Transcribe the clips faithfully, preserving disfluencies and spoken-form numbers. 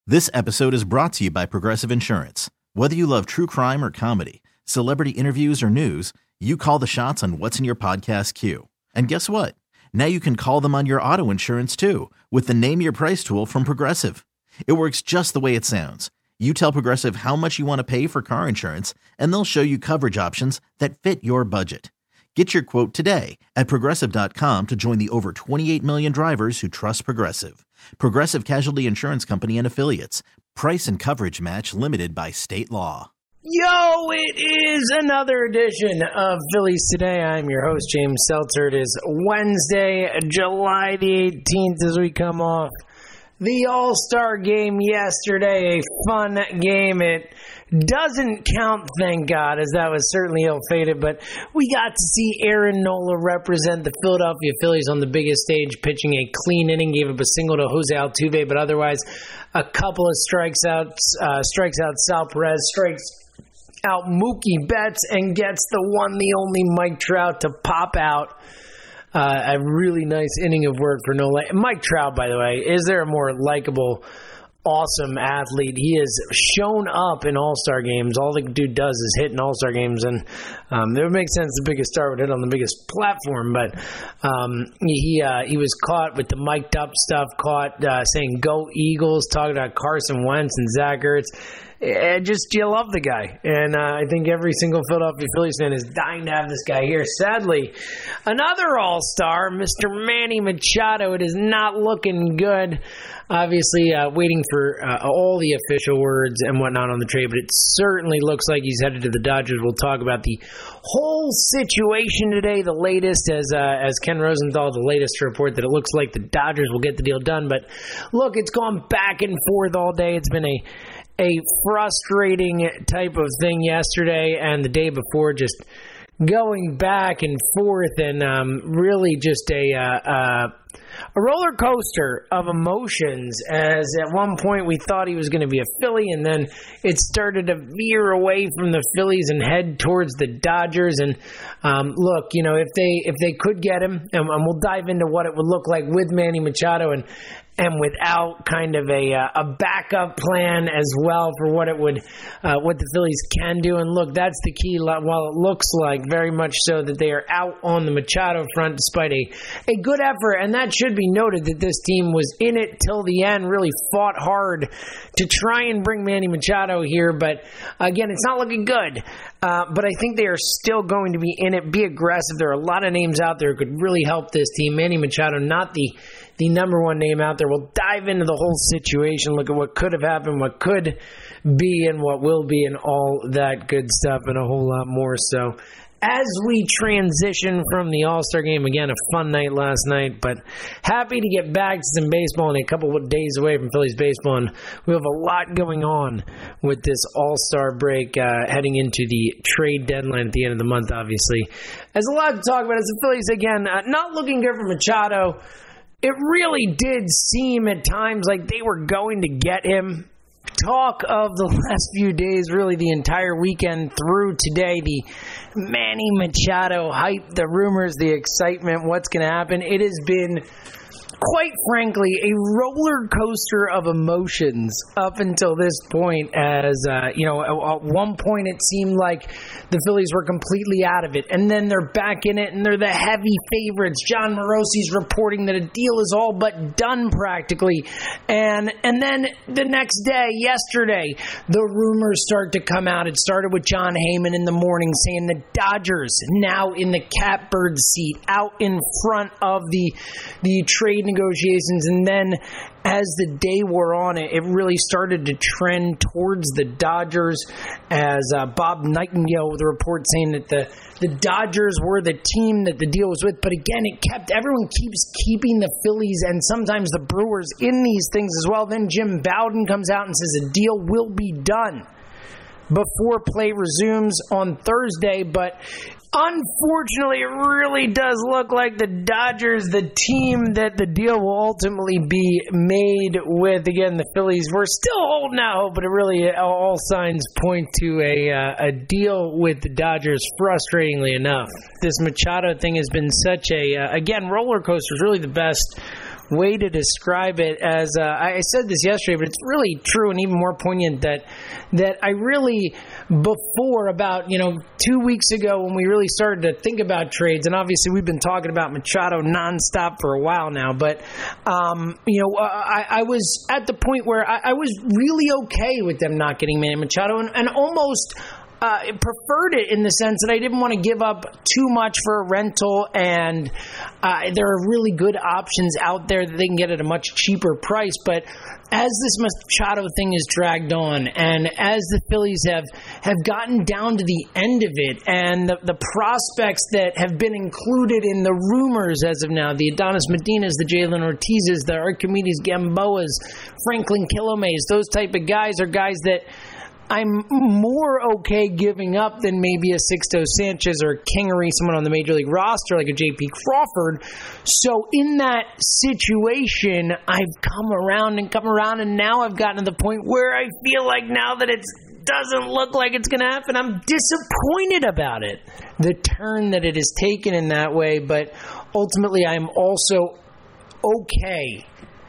This episode is brought to you by Progressive Insurance. Whether you love true crime or comedy, celebrity interviews or news, you call the shots on what's in your podcast queue. And guess what? Now you can call them on your auto insurance too with the Name Your Price tool from Progressive. It works just the way it sounds. You tell Progressive how much you want to pay for car insurance, and they'll show you coverage options that fit your budget. Get your quote today at Progressive dot com to join the over twenty-eight million drivers who trust Progressive. Progressive Casualty Insurance Company and Affiliates. Price and coverage match limited by state law. Yo, it is another edition of Phillies Today. I'm your host, James Seltzer. It is Wednesday, July the eighteenth as we come off the All-Star game yesterday. A fun game. It doesn't count, thank God, as that was certainly ill-fated, but we got to see Aaron Nola represent the Philadelphia Phillies on the biggest stage, pitching a clean inning, gave up a single to Jose Altuve, but otherwise a couple of strikes out, uh, strikes out Sal Perez, strikes out Mookie Betts, and gets the one, the only Mike Trout to pop out. Uh, a really nice inning of work for Nola. Mike Trout, by the way, is there a more likable, awesome athlete? He has shown up in All-Star games. All the dude does is hit in All-Star games, and um, it would make sense the biggest star would hit on the biggest platform, but um, he uh, he was caught with the mic'd up stuff, caught uh, saying "Go Eagles," talking about Carson Wentz and Zach Ertz. And just, you love the guy. And uh, I think every single Philadelphia Phillies fan is dying to have this guy here. Sadly, another all-star, Mister Manny Machado. It is not looking good. Obviously, uh, waiting for uh, all the official words and whatnot on the trade, but it certainly looks like he's headed to the Dodgers. We'll talk about the whole situation today. The latest, as uh, as Ken Rosenthal, the latest to report that it looks like the Dodgers will get the deal done. But look, it's gone back and forth all day. It's been a a frustrating type of thing yesterday and the day before, just going back and forth, and um, really just a uh, uh, a roller coaster of emotions, as at one point we thought he was going to be a Philly, and then it started to veer away from the Phillies and head towards the Dodgers. And um, look, you know, if they if they could get him, and, and we'll dive into what it would look like with Manny Machado and and without kind of a uh, a backup plan as well for what it would uh, what the Phillies can do. And look, that's the key. While it looks like very much so that they are out on the Machado front, despite a a good effort, and that should be noted that this team was in it till the end, really fought hard to try and bring Manny Machado here. But again, it's not looking good. Uh, but I think they are still going to be in it, be aggressive. There are a lot of names out there who could really help this team. Manny Machado, not the the number one name out there. We'll dive into the whole situation, look at what could have happened, what could be, and what will be, and all that good stuff, and a whole lot more. So as we transition from the All-Star game, again, a fun night last night, but happy to get back to some baseball and a couple of days away from Phillies baseball, and we have a lot going on with this All-Star break, uh, heading into the trade deadline at the end of the month, obviously. There's a lot to talk about as the Phillies, again, uh, not looking good for Machado. It really did seem at times like they were going to get him. Talk of the last few days, really the entire weekend through today, the Manny Machado hype, the rumors, the excitement, what's going to happen. It has been, quite frankly, a roller coaster of emotions up until this point, as, uh, you know, at, at one point it seemed like the Phillies were completely out of it, and then they're back in it, and they're the heavy favorites. John Morosi's reporting that a deal is all but done practically, and and then the next day, yesterday, the rumors start to come out. It started with John Heyman in the morning saying the Dodgers now in the catbird seat, out in front of the the trade negotiations, and then as the day wore on, it, it really started to trend towards the Dodgers, as uh, Bob Nightingale with a report saying that the, the Dodgers were the team that the deal was with. But again, it kept everyone keeps keeping the Phillies and sometimes the Brewers in these things as well. Then Jim Bowden comes out and says a deal will be done before play resumes on Thursday, but unfortunately, it really does look like the Dodgers, the team that the deal will ultimately be made with. Again, the Phillies, we're still holding out, but it really, all signs point to a uh, a deal with the Dodgers, frustratingly enough. This Machado thing has been such a, uh, again, roller coaster is really the best way to describe it. As uh, I said this yesterday, but it's really true and even more poignant that that I really, before about, you know, two weeks ago when we really started to think about trades, and obviously we've been talking about Machado nonstop for a while now, but, um, you know, I, I was at the point where I, I was really okay with them not getting Manny Machado and, and almost Uh, preferred it in the sense that I didn't want to give up too much for a rental, and uh, there are really good options out there that they can get at a much cheaper price. But as this Machado thing is dragged on, and as the Phillies have, have gotten down to the end of it, and the, the prospects that have been included in the rumors as of now, the Adonis Medinas, the Jalen Ortizes, the Archimedes Gamboas, Franklin Kilomays, those type of guys are guys that I'm more okay giving up than maybe a Sixto Sanchez or Kingery, someone on the Major League roster like a J P Crawford. So in that situation, I've come around and come around, and now I've gotten to the point where I feel like now that it doesn't look like it's going to happen, I'm disappointed about it, the turn that it has taken in that way. But ultimately, I'm also okay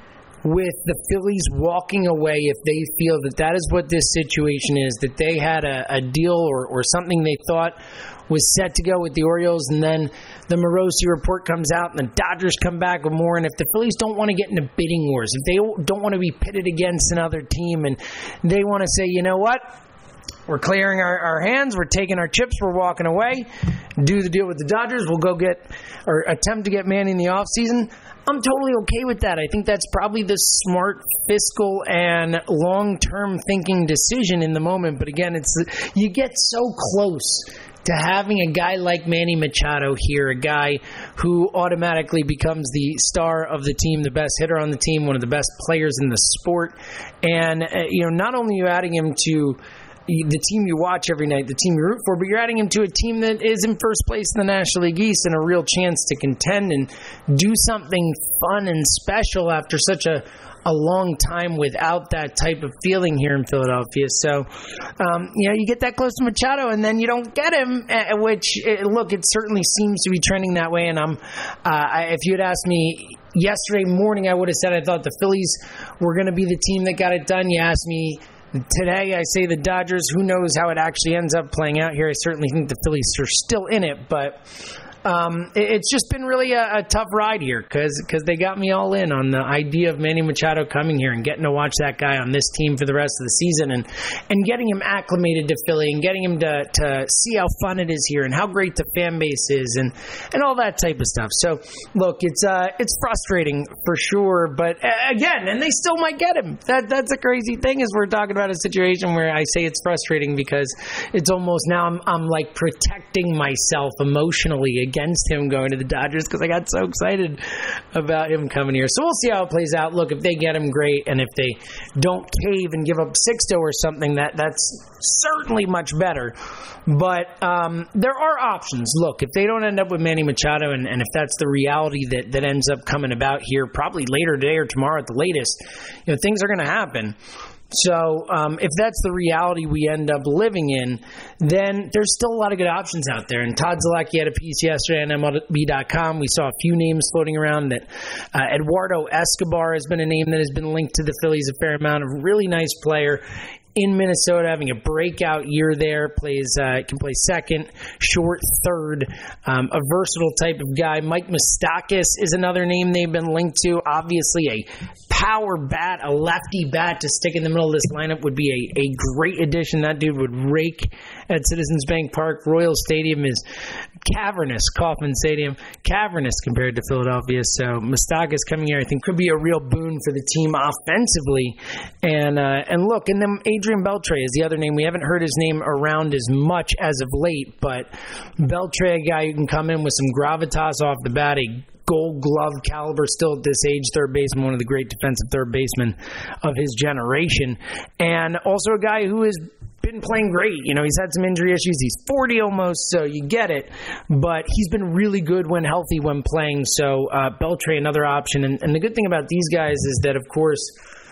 with the Phillies walking away if they feel that that is what this situation is, that they had a, a deal or, or something they thought was set to go with the Orioles, and then the Morosi report comes out and the Dodgers come back with more. And if the Phillies don't want to get into bidding wars, if they don't want to be pitted against another team, and they want to say, you know what, we're clearing our, our hands, we're taking our chips, we're walking away, do the deal with the Dodgers, we'll go get or attempt to get Manny in the offseason, I'm totally okay with that. I think that's probably the smart fiscal and long-term thinking decision in the moment. But again, it's you get so close to having a guy like Manny Machado here, a guy who automatically becomes the star of the team, the best hitter on the team, one of the best players in the sport. And, uh, you know, not only are you adding him to the team you watch every night, the team you root for, but you're adding him to a team that is in first place in the National League East and a real chance to contend and do something fun and special after such a, a long time without that type of feeling here in Philadelphia. So, um, you know, you get that close to Machado and then you don't get him, which, look, it certainly seems to be trending that way. And I'm, uh, if you had asked me yesterday morning, I would have said I thought the Phillies were going to be the team that got it done. You asked me today, I say the Dodgers. Who knows how it actually ends up playing out here? I certainly think the Phillies are still in it, but um, it, it's just been really a, a tough ride here because because they got me all in on the idea of Manny Machado coming here and getting to watch that guy on this team for the rest of the season and, and getting him acclimated to Philly and getting him to, to see how fun it is here and how great the fan base is and, and all that type of stuff. So, look, it's uh, it's frustrating for sure, but uh, again, and they still might get him. That That's a crazy thing is we're talking about a situation where I say it's frustrating because it's almost now I'm, I'm like protecting myself emotionally against him going to the Dodgers because I got so excited about him coming here. So we'll see how it plays out. Look, if they get him, great, and if they don't cave and give up Sixto or something, that that's certainly much better. But um, there are options. Look, if they don't end up with Manny Machado, and, and if that's the reality that, that ends up coming about here, probably later today or tomorrow at the latest, you know, things are going to happen. So um, if that's the reality we end up living in, then there's still a lot of good options out there. And Todd Zalacki had a piece yesterday on M L B dot com. We saw a few names floating around that uh, Eduardo Escobar has been a name that has been linked to the Phillies a fair amount. A really nice player in Minnesota, having a breakout year there, plays uh, can play second, short, third, um, a versatile type of guy. Mike Moustakas is another name they've been linked to. Obviously, a power bat, a lefty bat to stick in the middle of this lineup would be a, a great addition. That dude would rake at Citizens Bank Park. Royal Stadium is cavernous, Kauffman Stadium, cavernous compared to Philadelphia. So Moustakas coming here, I think, could be a real boon for the team offensively. And uh, and look, and then Adrian Beltre is the other name. We haven't heard his name around as much as of late, but Beltre, a guy who can come in with some gravitas off the bat, a Gold Glove caliber still at this age, third baseman, one of the great defensive third basemen of his generation, and also a guy who has been playing great. You know, he's had some injury issues. He's forty almost, so you get it. But he's been really good when healthy when playing. So uh, Beltre, another option. And, and the good thing about these guys is that, of course,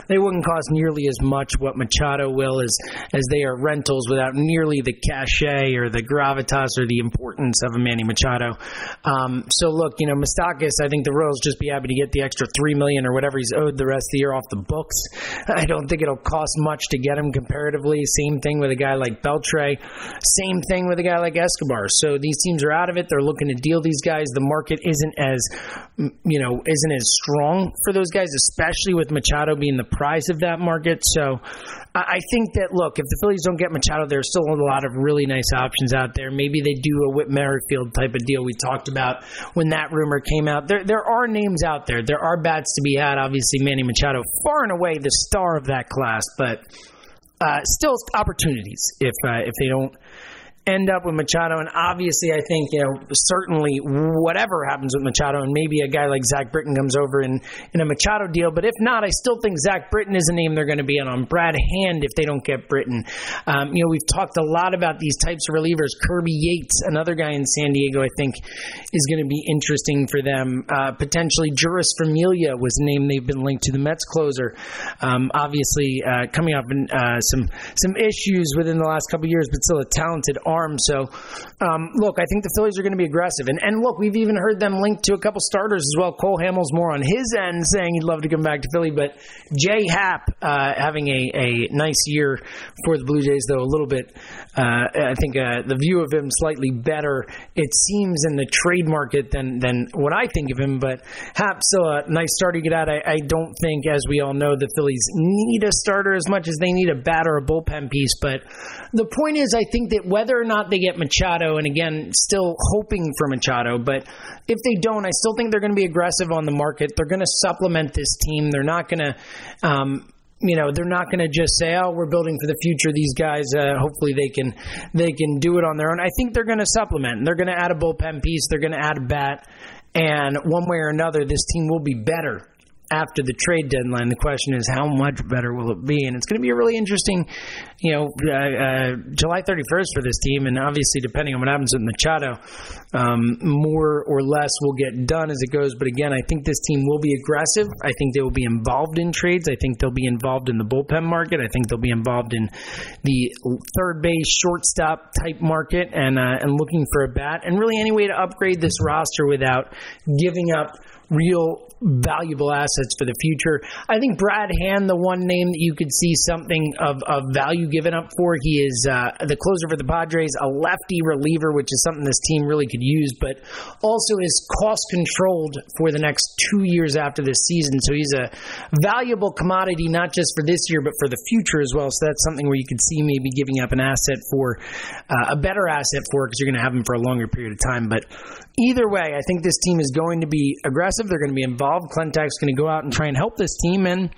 they wouldn't cost nearly as much what Machado will as, as they are rentals without nearly the cachet or the gravitas or the importance of a Manny Machado. Um, so look, you know, Moustakas, I think the Royals just be happy to get the extra three million dollars or whatever he's owed the rest of the year off the books. I don't think it'll cost much to get him comparatively. Same thing with a guy like Beltre. Same thing with a guy like Escobar. So these teams are out of it. They're looking to deal these guys. The market isn't as, you know, isn't as strong for those guys, especially with Machado being the prize of that market. So I think that, look, if the Phillies don't get Machado, there's still a lot of really nice options out there. Maybe they do a Whit Merrifield type of deal we talked about when that rumor came out. There there are names out there. There are bats to be had. Obviously, Manny Machado, far and away the star of that class, but uh, still opportunities if uh, if they don't end up with Machado. And obviously, I think, you know, certainly whatever happens with Machado, and maybe a guy like Zach Britton comes over in, in a Machado deal. But if not, I still think Zach Britton is a name they're going to be in on. Brad Hand, if they don't get Britton. Um, you know, we've talked a lot about these types of relievers. Kirby Yates, another guy in San Diego, I think is going to be interesting for them. Uh, potentially Juris Familia was a name they've been linked to, the Mets closer. Um, obviously, uh, coming up in uh, some some issues within the last couple of years, but still a talented arm. So, um, look, I think the Phillies are going to be aggressive. And, and look, we've even heard them linked to a couple starters as well. Cole Hamels more on his end saying he'd love to come back to Philly. But Jay Happ uh, having a, a nice year for the Blue Jays, though a little bit, uh, I think uh, the view of him slightly better, it seems, in the trade market than, than what I think of him. But Happ's still a nice starter to get out. I, I don't think, as we all know, the Phillies need a starter as much as they need a bat or a bullpen piece. But the point is, I think that whether or not they get Machado, and again, still hoping for Machado, but if they don't, I still think they're going to be aggressive on the market. They're going to supplement this team. They're not going to, um, you know, they're not going to just say, "Oh, we're building for the future." These guys, uh, hopefully, they can they can do it on their own. I think they're going to supplement. They're going to add a bullpen piece. They're going to add a bat, and one way or another, this team will be better after the trade deadline. The question is, how much better will it be? And it's going to be a really interesting, you know, uh, uh, July thirty-first for this team. And obviously, depending on what happens with Machado, um, more or less will get done as it goes. But again, I think this team will be aggressive. I think they will be involved in trades. I think they'll be involved in the bullpen market. I think they'll be involved in the third base, shortstop type market, and uh, and looking for a bat, and really any way to upgrade this roster without giving up real valuable assets for the future. I think Brad Hand, the one name that you could see something of, of value given up for. He is uh, the closer for the Padres, a lefty reliever, which is something this team really could use, but also is cost controlled for the next two years after this season. So he's a valuable commodity, not just for this year, but for the future as well. So that's something where you could see maybe giving up an asset for uh, a better asset for, because you're going to have him for a longer period of time. But either way, I think this team is going to be aggressive. They're going to be involved. Clentak's going to go out and try and help this team, and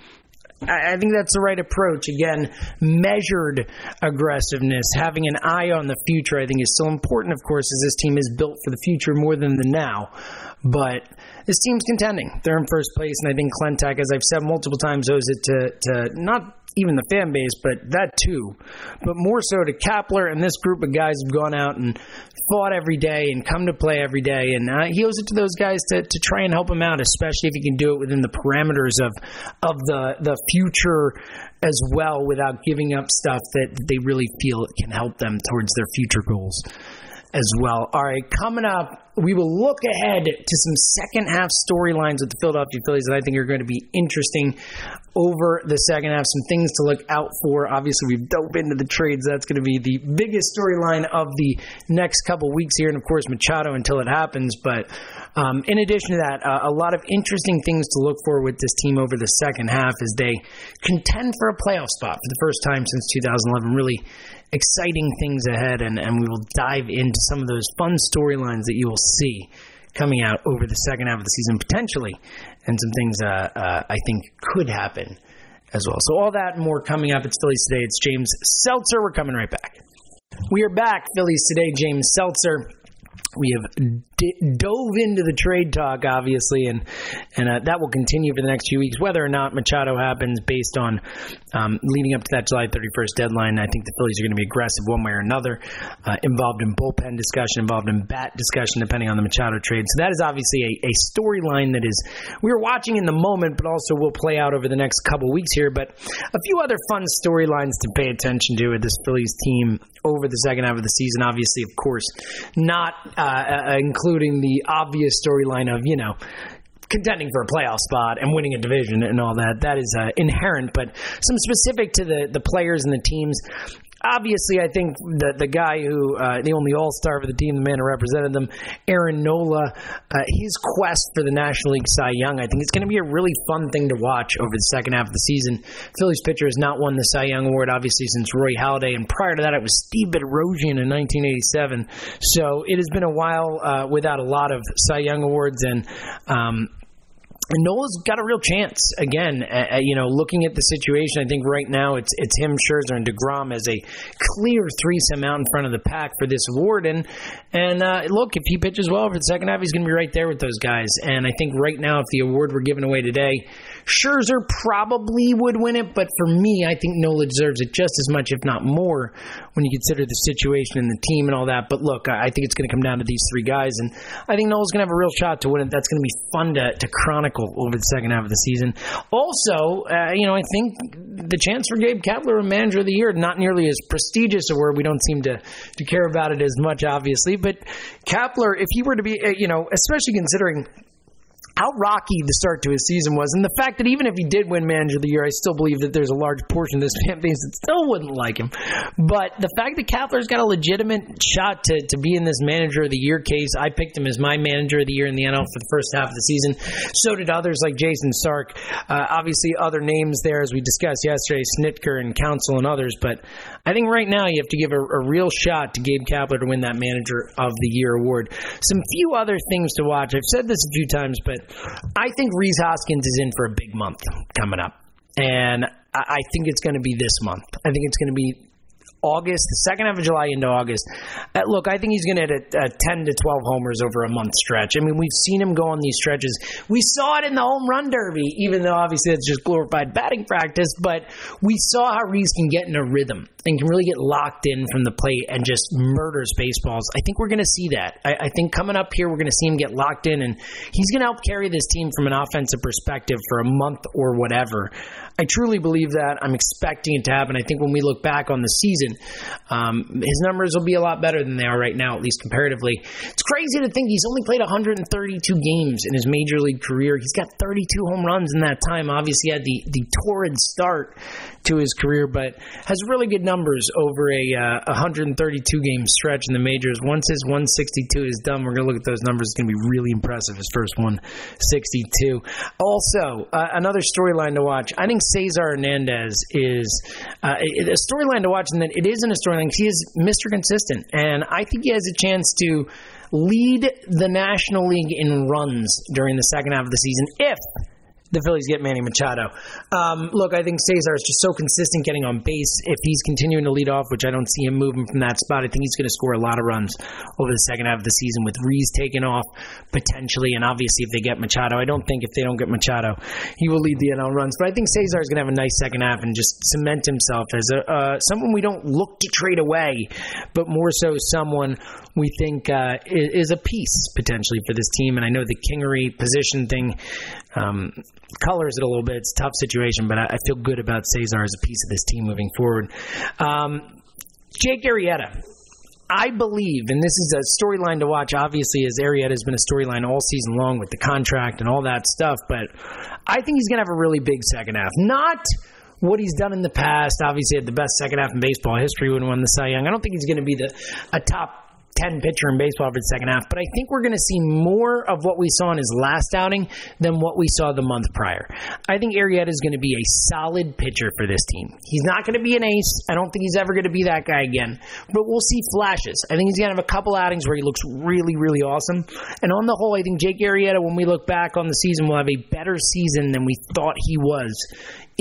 I think that's the right approach. Again, measured aggressiveness, having an eye on the future, I think is still important, of course, as this team is built for the future more than the now. But this team's contending. They're in first place, and I think Clentak, as I've said multiple times, owes it to, to not even the fan base, but that too, but more so to Kapler and this group of guys who've gone out and fought every day and come to play every day. And uh, he owes it to those guys to, to try and help him out, especially if he can do it within the parameters of of the, the future as well, without giving up stuff that they really feel can help them towards their future goals as well. All right, coming up, we will look ahead to some second half storylines with the Philadelphia Phillies that I think are going to be interesting over the second half. Some things to look out for. Obviously, we've dove into the trades. That's going to be the biggest storyline of the next couple weeks here. And, of course, Machado until it happens. But um, in addition to that, uh, a lot of interesting things to look for with this team over the second half as they contend for a playoff spot for the first time since two thousand eleven. Really exciting things ahead, and, and we will dive into some of those fun storylines that you will see coming out over the second half of the season, potentially, and some things uh, uh, I think could happen as well. So all that and more coming up. It's Phillies Today. It's James Seltzer. We're coming right back. We are back. Phillies Today, James Seltzer. We have d- dove into the trade talk, obviously, and and uh, that will continue for the next few weeks. Whether or not Machado happens based on um, leading up to that July thirty-first deadline, I think the Phillies are going to be aggressive one way or another, uh, involved in bullpen discussion, involved in bat discussion, depending on the Machado trade. So that is obviously a, a storyline that is we're watching in the moment, but also will play out over the next couple weeks here. But a few other fun storylines to pay attention to with this Phillies team over the second half of the season. Obviously, of course, not uh, uh, including the obvious storyline of, you know, contending for a playoff spot and winning a division and all that. That is uh, inherent, but some specific to the, the players and the teams. Obviously, I think the the guy who, uh, the only all-star for the team, the man who represented them, Aaron Nola, uh, his quest for the National League Cy Young, I think it's going to be a really fun thing to watch over the second half of the season. Phillies pitcher has not won the Cy Young Award, obviously, since Roy Halladay, and prior to that, it was Steve Bedrosian in nineteen eighty-seven. So it has been a while uh, without a lot of Cy Young Awards, and um And Nola's got a real chance. Again, uh, you know, looking at the situation, I think right now it's it's him, Scherzer, and DeGrom as a clear threesome out in front of the pack for this award. And and uh, look, if he pitches well for the second half, he's going to be right there with those guys. And I think right now, if the award were given away today, Scherzer probably would win it. But for me, I think Nola deserves it just as much, if not more, when you consider the situation and the team and all that. But look, I think it's going to come down to these three guys. And I think Nola's going to have a real shot to win it. That's going to be fun to, to chronicle over the second half of the season. Also, uh, you know, I think the chance for Gabe Kapler, a Manager of the Year, not nearly as prestigious a word. We don't seem to, to care about it as much, obviously. But Kapler, if he were to be, uh, you know, especially considering how rocky the start to his season was, and the fact that even if he did win Manager of the Year, I still believe that there's a large portion of this fan base that still wouldn't like him. But the fact that Kapler's got a legitimate shot to, to be in this Manager of the Year case, I picked him as my Manager of the Year in the N L for the first half of the season. So did others like Jason Stark. Uh, obviously, other names there, as we discussed yesterday, Snitker and Counsell and others. But I think right now you have to give a, a real shot to Gabe Kapler to win that Manager of the Year award. Some few other things to watch. I've said this a few times, but I think Rhys Hoskins is in for a big month coming up. And I think it's going to be this month. I think it's going to be August, the second half of July into August. Uh, look, I think he's going to hit a, a ten to twelve homers over a month stretch. I mean, we've seen him go on these stretches. We saw it in the home run derby, even though obviously it's just glorified batting practice, but we saw how Rhys can get in a rhythm and can really get locked in from the plate and just murders baseballs. I think we're going to see that. I, I think coming up here, we're going to see him get locked in, and he's going to help carry this team from an offensive perspective for a month or whatever. I truly believe that. I'm expecting it to happen. I think when we look back on the season, um, his numbers will be a lot better than they are right now, at least comparatively. It's crazy to think he's only played one hundred thirty-two games in his major league career. He's got thirty-two home runs in that time. Obviously, he had the, the torrid start to his career, but has really good numbers over a uh, one hundred thirty-two game stretch in the majors. Once his one sixty-two is done, we're going to look at those numbers. It's going to be really impressive, his first one sixty-two. Also, uh, another storyline to watch. I think Cesar Hernandez is uh, a storyline to watch, and that it isn't a storyline because he is Mister Consistent, and I think he has a chance to lead the National League in runs during the second half of the season if the Phillies get Manny Machado. Um, look, I think Cesar is just so consistent getting on base. If he's continuing to lead off, which I don't see him moving from that spot, I think he's going to score a lot of runs over the second half of the season with Rhys taking off potentially, and obviously if they get Machado. I don't think if they don't get Machado, he will lead the N L runs. But I think Cesar is going to have a nice second half and just cement himself as a uh, someone we don't look to trade away, but more so someone we think uh, is a piece potentially for this team. And I know the Kingery position thing um, colors it a little bit. It's a tough situation, but I, I feel good about Cesar as a piece of this team moving forward. Um, Jake Arrieta. I believe, and this is a storyline to watch, obviously, as Arrieta has been a storyline all season long with the contract and all that stuff, but I think he's going to have a really big second half. Not what he's done in the past. Obviously, had the best second half in baseball history when he won the Cy Young. I don't think he's going to be the a top ten pitcher in baseball for the second half, but I think we're going to see more of what we saw in his last outing than what we saw the month prior. I think Arrieta is going to be a solid pitcher for this team. He's not going to be an ace. I don't think he's ever going to be that guy again, but we'll see flashes. I think he's going to have a couple outings where he looks really, really awesome, and on the whole, I think Jake Arrieta, when we look back on the season, will have a better season than we thought he was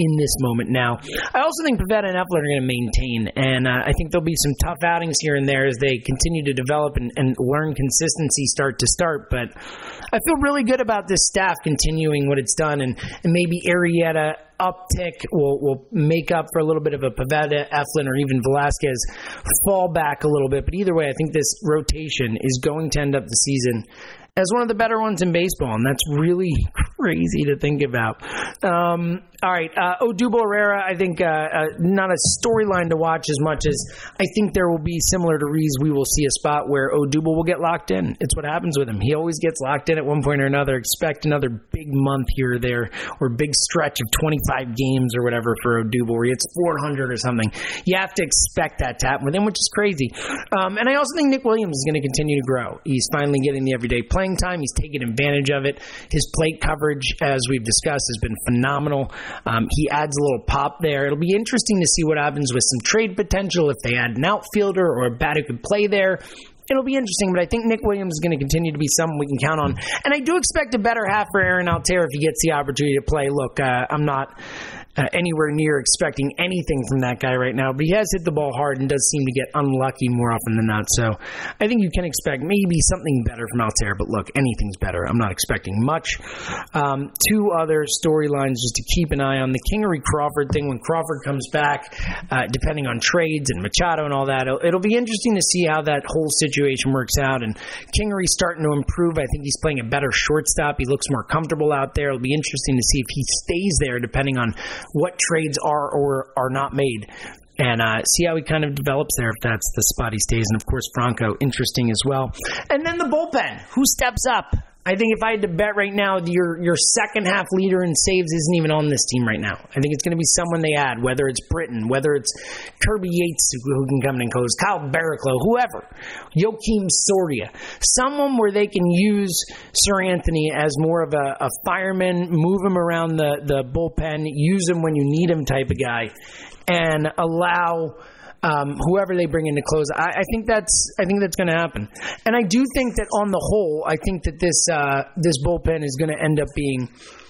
in this moment now. I also think Pivetta and Eflin are going to maintain, and uh, I think there'll be some tough outings here and there as they continue to develop and, and learn consistency start to start, but I feel really good about this staff continuing what it's done, and, and maybe Arrieta uptick will will make up for a little bit of a Pivetta, Eflin, or even Velasquez fall back a little bit. But either way, I think this rotation is going to end up the season as one of the better ones in baseball, and that's really crazy to think about. Um, all right, uh, Odubel Herrera, I think uh, uh, not a storyline to watch as much as I think there will be, similar to Reese, we will see a spot where Odubel will get locked in. It's what happens with him. He always gets locked in at one point or another. Expect another big month here or there, or big stretch of twenty-five games or whatever for Odubel, where he hits four hundred or something. You have to expect that to happen with him, which is crazy. Um, and I also think Nick Williams is going to continue to grow. He's finally getting the everyday playing time. He's taking advantage of it. His plate coverage, as we've discussed, has been phenomenal. Um, he adds a little pop there. It'll be interesting to see what happens with some trade potential if they add an outfielder or a bat who could play there. It'll be interesting, but I think Nick Williams is going to continue to be someone we can count on. And I do expect a better half for Aaron Altherr if he gets the opportunity to play. Look, uh, I'm not uh, anywhere near expecting anything from that guy right now, but he has hit the ball hard and does seem to get unlucky more often than not. So I think you can expect maybe something better from Altherr, but look, anything's better. I'm not expecting much. Um, two other storylines just to keep an eye on. The Kingery Crawford thing, when Crawford comes back, uh, depending on trades and Machado and all that, it'll, it'll be interesting to see how that whole situation works out. And Kingery's starting to improve. I think he's playing a better shortstop. He looks more comfortable out there. It'll be interesting to see if he stays there depending on what trades are or are not made, and uh, see how he kind of develops there if that's the spot he stays. And, of course, Franco, interesting as well. And then the bullpen. Who steps up? I think if I had to bet right now, your your second half leader in saves isn't even on this team right now. I think it's going to be someone they add, whether it's Britton, whether it's Kirby Yates who can come in and close, Kyle Barraclough, whoever, Joakim Soria, someone where they can use Sir Anthony as more of a, a fireman, move him around the, the bullpen, use him when you need him type of guy, and allow Um, whoever they bring in to close. I, I think that's I think that's going to happen, and I do think that on the whole, I think that this uh, this bullpen is going to end up being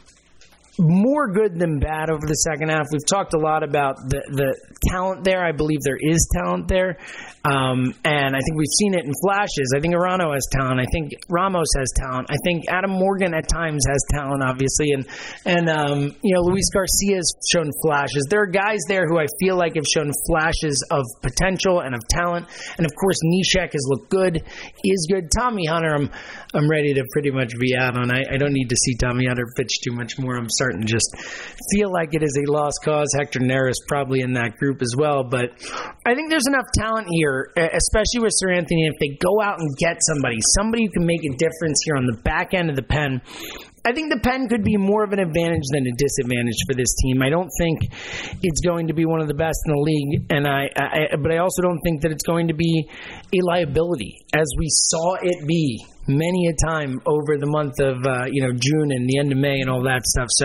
more good than bad over the second half. We've talked a lot about the, the talent there. I believe there is talent there. Um, and I think we've seen it in flashes. I think Arano has talent. I think Ramos has talent. I think Adam Morgan at times has talent, obviously. And, and um, you know, Luis Garcia has shown flashes. There are guys there who I feel like have shown flashes of potential and of talent. And, of course, Neshek has looked good, is good. Tommy Hunter, I'm, I'm ready to pretty much be out on. I, I don't need to see Tommy Hunter pitch too much more. I'm starting to just feel like it is a lost cause. Hector Neris probably in that group as well. But I think there's enough talent here, especially with Sir Anthony. If they go out and get somebody, somebody who can make a difference here on the back end of the pen, I think the pen could be more of an advantage than a disadvantage for this team. I don't think it's going to be one of the best in the league, and I, I but I also don't think that it's going to be a liability, as we saw it be many a time over the month of uh, you know June and the end of May and all that stuff. So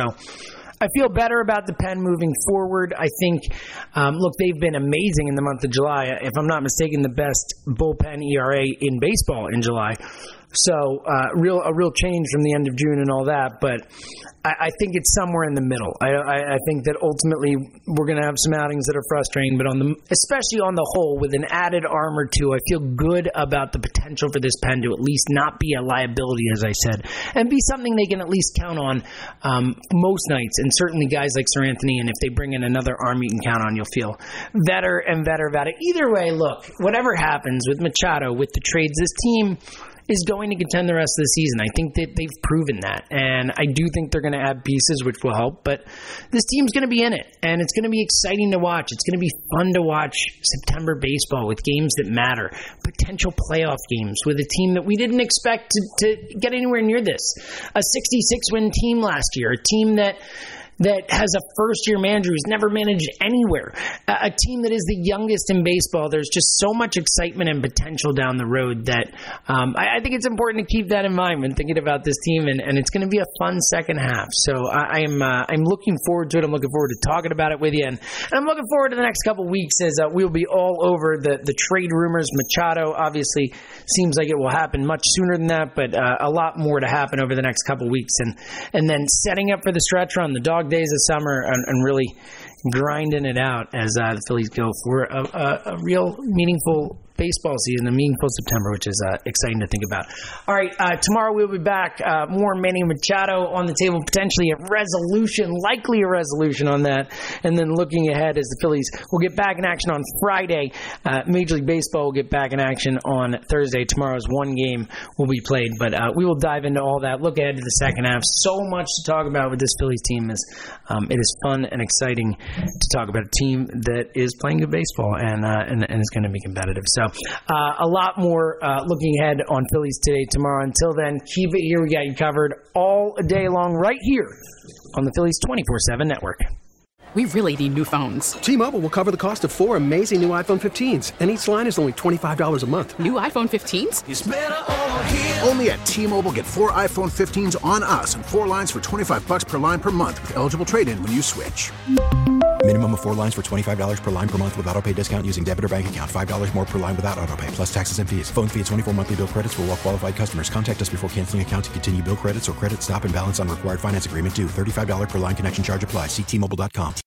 I feel better about the pen moving forward. I think, um, look, they've been amazing in the month of July. If I'm not mistaken, the best bullpen E R A in baseball in July. So uh, real a real change from the end of June and all that, but I, I think it's somewhere in the middle. I, I, I think that ultimately we're going to have some outings that are frustrating, but on the especially on the whole, with an added arm or two, I feel good about the potential for this pen to at least not be a liability, as I said, and be something they can at least count on um, most nights, and certainly guys like Sir Anthony, and if they bring in another arm you can count on, you'll feel better and better about it. Either way, look, whatever happens with Machado, with the trades, this team is going to contend the rest of the season. I think that they've proven that, and I do think they're going to add pieces which will help, but this team's going to be in it, and it's going to be exciting to watch. It's going to be fun to watch September baseball with games that matter, potential playoff games with a team that we didn't expect to, to get anywhere near this. A sixty-six win team last year, a team that that has a first-year manager who's never managed anywhere, a, a team that is the youngest in baseball. There's just so much excitement and potential down the road that um, I, I think it's important to keep that in mind when thinking about this team, and, and it's going to be a fun second half. So I, I'm uh, I'm looking forward to it. I'm looking forward to talking about it with you, and, and I'm looking forward to the next couple weeks as uh, we'll be all over the, the trade rumors. Machado obviously seems like it will happen much sooner than that, but uh, a lot more to happen over the next couple weeks, and and then setting up for the stretch run, the dog dog days of summer and, and really grinding it out as uh, the Phillies go for a, a, a real meaningful baseball season, a meaningful September, which is uh, exciting to think about. All right, uh, tomorrow we'll be back. Uh, more Manny Machado on the table, potentially a resolution, likely a resolution on that. And then looking ahead as the Phillies will get back in action on Friday. Uh, Major League Baseball will get back in action on Thursday. Tomorrow's one game will be played, but uh, we will dive into all that. Look ahead to the second half. So much to talk about with this Phillies team. Is um, it is fun and exciting to talk about a team that is playing good baseball and uh, and, and is going to be competitive. So uh, a lot more uh, looking ahead on Phillies Today tomorrow. Until then, keep it here. We got you covered all day long right here on the Phillies twenty-four seven network. We really need new phones. T-Mobile will cover the cost of four amazing new iPhone fifteens, and each line is only twenty-five dollars a month. New iPhone fifteens? It's better over here. Only at T-Mobile, get four iPhone fifteens on us and four lines for twenty-five bucks per line per month with eligible trade-in when you switch. Minimum of four lines for twenty-five dollars per line per month with autopay discount using debit or bank account. five dollars more per line without autopay, plus taxes and fees. Phone fee at twenty-four monthly bill credits for well-qualified customers. Contact us before canceling account to continue bill credits or credit stop and balance on required finance agreement due. thirty-five dollars per line connection charge applies. See T Mobile dot com.